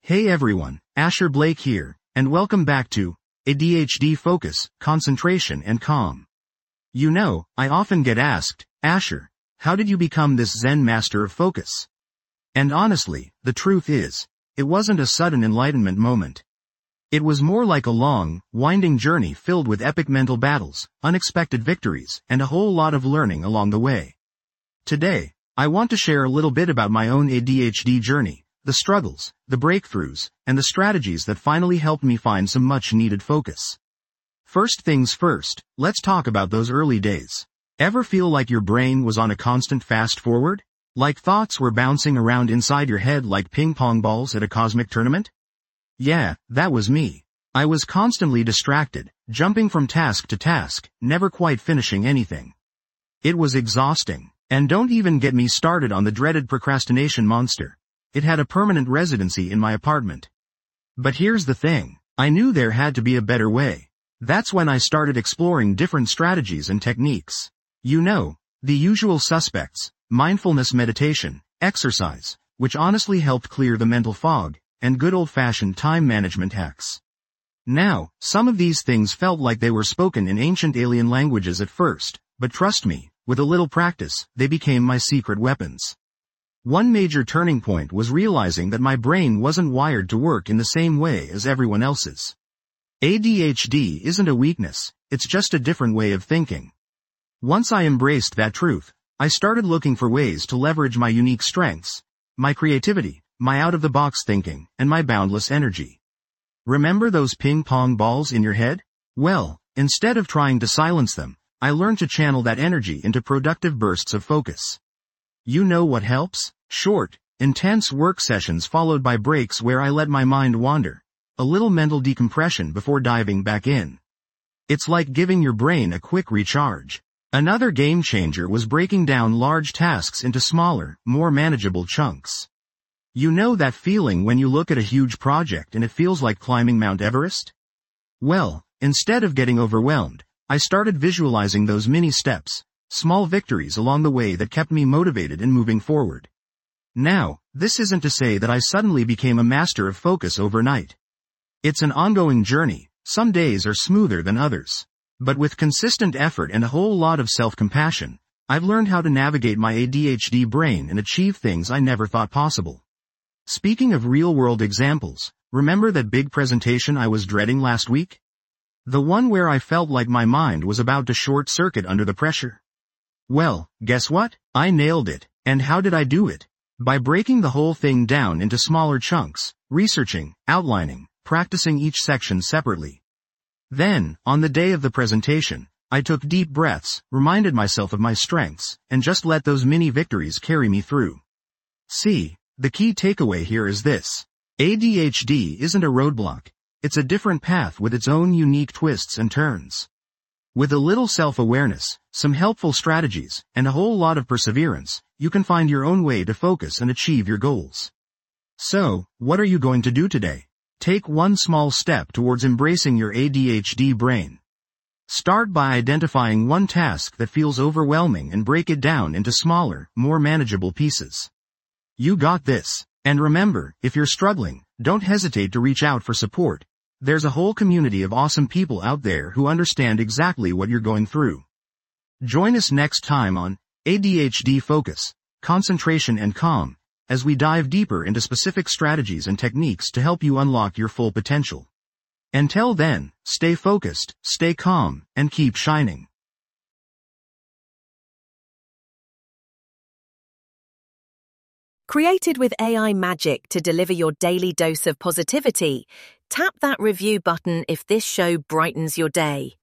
Hey everyone, Asher Blake here, and welcome back to ADHD Focus, Concentration and Calm. You know, I often get asked, Asher, how did you become this Zen master of focus? And honestly, the truth is, it wasn't a sudden enlightenment moment. It was more like a long, winding journey filled with epic mental battles, unexpected victories, and a whole lot of learning along the way. Today, I want to share a little bit about my own ADHD journey, the struggles, the breakthroughs, and the strategies that finally helped me find some much-needed focus. First things first, let's talk about those early days. Ever feel like your brain was on a constant fast-forward? Like thoughts were bouncing around inside your head like ping-pong balls at a cosmic tournament? Yeah, that was me. I was constantly distracted, jumping from task to task, never quite finishing anything. It was exhausting. And don't even get me started on the dreaded procrastination monster. It had a permanent residency in my apartment. But here's the thing. I knew there had to be a better way. That's when I started exploring different strategies and techniques. You know, the usual suspects, mindfulness meditation, exercise, which honestly helped clear the mental fog, and good old-fashioned time management hacks. Now, some of these things felt like they were spoken in ancient alien languages at first, but trust me, with a little practice, they became my secret weapons. One major turning point was realizing that my brain wasn't wired to work in the same way as everyone else's. ADHD isn't a weakness, it's just a different way of thinking. Once I embraced that truth, I started looking for ways to leverage my unique strengths, my creativity, my out-of-the-box thinking, and my boundless energy. Remember those ping-pong balls in your head? Well, instead of trying to silence them, I learned to channel that energy into productive bursts of focus. You know what helps? Short, intense work sessions followed by breaks where I let my mind wander. A little mental decompression before diving back in. It's like giving your brain a quick recharge. Another game changer was breaking down large tasks into smaller, more manageable chunks. You know that feeling when you look at a huge project and it feels like climbing Mount Everest? Well, instead of getting overwhelmed, I started visualizing those mini steps, small victories along the way that kept me motivated and moving forward. Now, this isn't to say that I suddenly became a master of focus overnight. It's an ongoing journey, some days are smoother than others. But with consistent effort and a whole lot of self-compassion, I've learned how to navigate my ADHD brain and achieve things I never thought possible. Speaking of real-world examples, remember that big presentation I was dreading last week? The one where I felt like my mind was about to short-circuit under the pressure? Well, guess what? I nailed it. And how did I do it? By breaking the whole thing down into smaller chunks, researching, outlining, practicing each section separately. Then, on the day of the presentation, I took deep breaths, reminded myself of my strengths, and just let those mini victories carry me through. See, the key takeaway here is this. ADHD isn't a roadblock. It's a different path with its own unique twists and turns. With a little self-awareness, some helpful strategies, and a whole lot of perseverance, you can find your own way to focus and achieve your goals. So, what are you going to do today? Take one small step towards embracing your ADHD brain. Start by identifying one task that feels overwhelming and break it down into smaller, more manageable pieces. You got this. And remember, if you're struggling, don't hesitate to reach out for support. There's a whole community of awesome people out there who understand exactly what you're going through. Join us next time on ADHD Focus, Concentration and Calm, as we dive deeper into specific strategies and techniques to help you unlock your full potential. Until then, stay focused, stay calm, and keep shining. Created with AI magic to deliver your daily dose of positivity, tap that review button if this show brightens your day.